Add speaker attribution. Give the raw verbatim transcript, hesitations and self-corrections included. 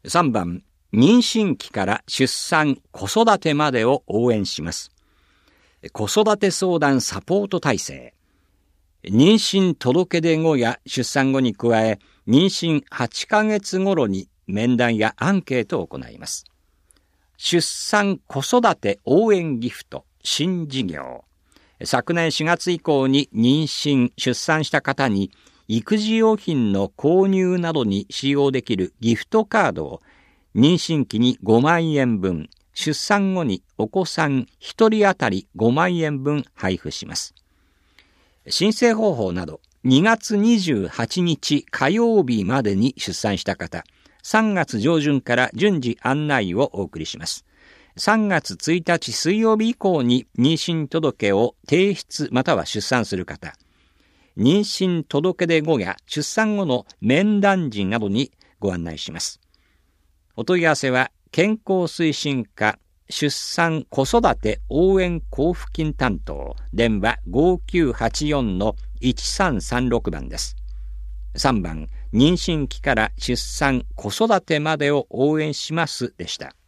Speaker 1: さんばん、妊娠期から出産・子育てまでを応援します。子育て相談サポート体制。妊娠届出後や出産後に加え、妊娠はちかげつ頃に面談やアンケートを行います。出産・子育て応援ギフト新事業。昨年しがつ以降に妊娠・出産した方に育児用品の購入などに使用できるギフトカードを妊娠期にごまんえんぶん、出産後にお子さんひとり当たりごまんえんぶん配布します。申請方法など、にがつにじゅうはちにち火曜日までに出産した方、さんがつ上旬から順次案内をお送りします。さんがつついたち水曜日以降に妊娠届を提出または出産する方、妊娠届出後や出産後の面談時などにご案内します。お問い合わせは、健康推進課出産子育て応援交付金担当、電話 ごきゅうはちよんのいちさんさんろく 番です。さんばん、妊娠期から出産子育てまでを応援しますでした。